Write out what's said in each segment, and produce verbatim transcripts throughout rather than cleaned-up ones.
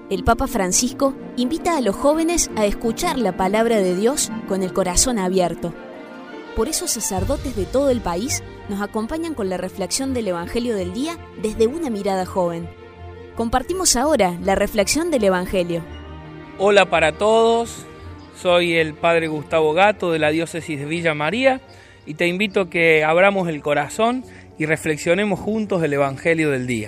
el Papa Francisco invita a los jóvenes a escuchar la palabra de Dios con el corazón abierto. Por eso sacerdotes de todo el país nos acompañan con la reflexión del Evangelio del día desde una mirada joven. Compartimos ahora la reflexión del Evangelio. Hola para todos, soy el Padre Gustavo Gato de la Diócesis de Villa María y te invito a que abramos el corazón y reflexionemos juntos el Evangelio del día.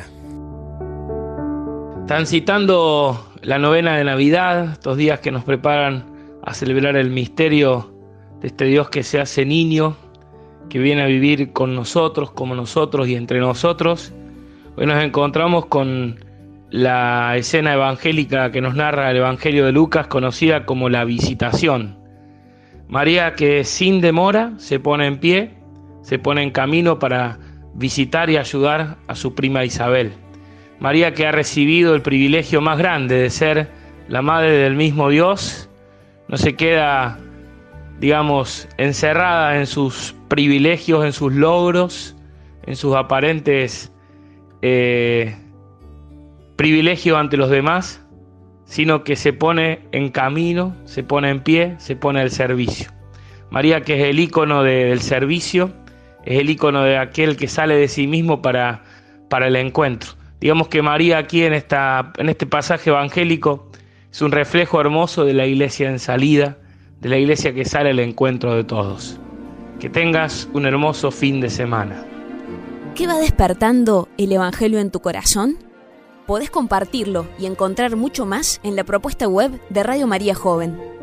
Transitando la novena de Navidad, estos días que nos preparan a celebrar el misterio de este Dios que se hace niño, que viene a vivir con nosotros, como nosotros y entre nosotros, hoy nos encontramos con la escena evangélica que nos narra el Evangelio de Lucas, conocida como la visitación. María, que sin demora se pone en pie, se pone en camino para visitar y ayudar a su prima Isabel. María, que ha recibido el privilegio más grande de ser la madre del mismo Dios, no se queda, digamos, encerrada en sus privilegios, en sus logros, en sus aparentes eh, privilegios ante los demás, sino que se pone en camino, se pone en pie, se pone al servicio. María, que es el ícono de, del servicio, es el ícono de aquel que sale de sí mismo para, para el encuentro. Digamos que María aquí en, esta, en este pasaje evangélico es un reflejo hermoso de la iglesia en salida, de la iglesia que sale al encuentro de todos. Que tengas un hermoso fin de semana. ¿Qué va despertando el Evangelio en tu corazón? Podés compartirlo y encontrar mucho más en la propuesta web de Radio María Joven.